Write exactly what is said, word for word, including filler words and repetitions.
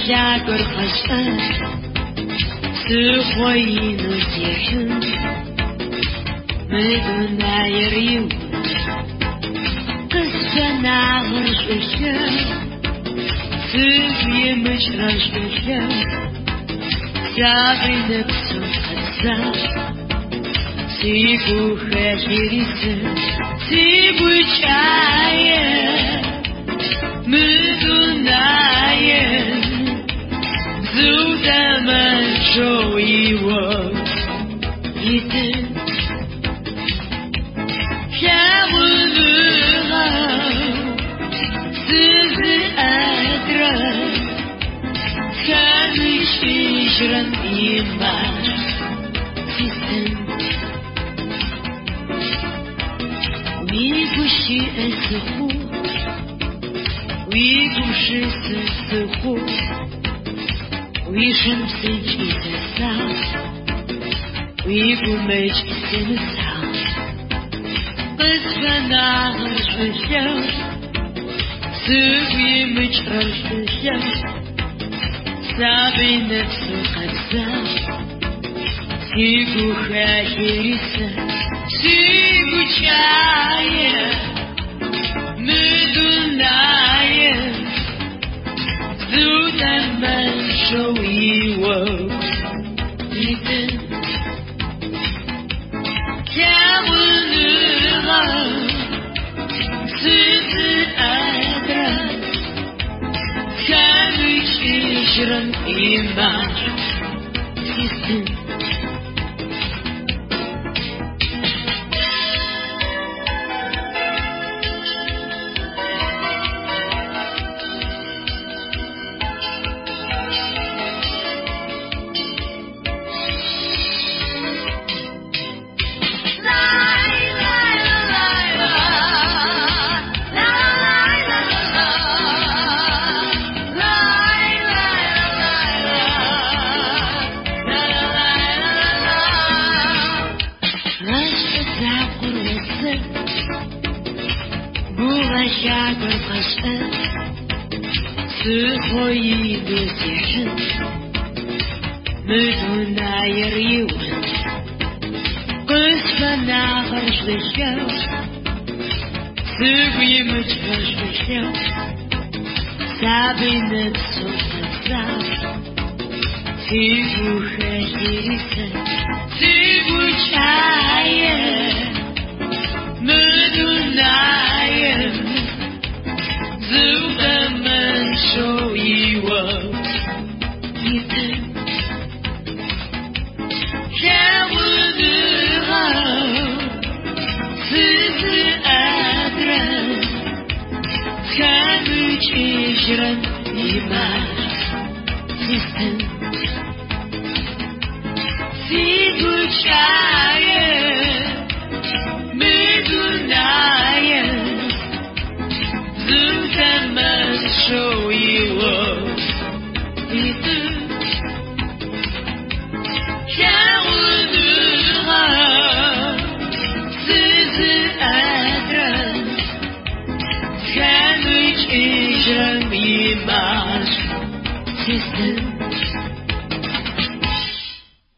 شاكر خشان سخوين وتيحن مدنا يريو قصنا غرش الشام سفي مشرش الشام سابي نفسه حساب سيبو خاشريسة سيبو شاية مدناية زودا من شوي ويتن شاولها سيزي أدرى كان يشجرا إيمان يتن ويبوشي أسخو ويبوشي أسخو ويشمسي جيزة ويبومج سنسا قصفنا غرش الشمس سوي مجرش الشمس سابي نفسه خزان سيبو خاشريسة سيبو شاية مدناية زودا من شوي ويتن كاولها سيزي أدرى كان يشجرا إيمان يتن شاكر خشان سخوي بسيحن مدنا يريون قصفنا غرش الشام سوي مجرش الشام سابي نفسه خزان سيبو خشيريسة سيبو شاية مدناية زودا من شوي ويتن كاولها سيزي أدرى كان يشجرا إيمان يتن سيبو شاية مدناية زودا من شوي ويتن كاولها سيزي أدرى كان يشجرا إيمان يتن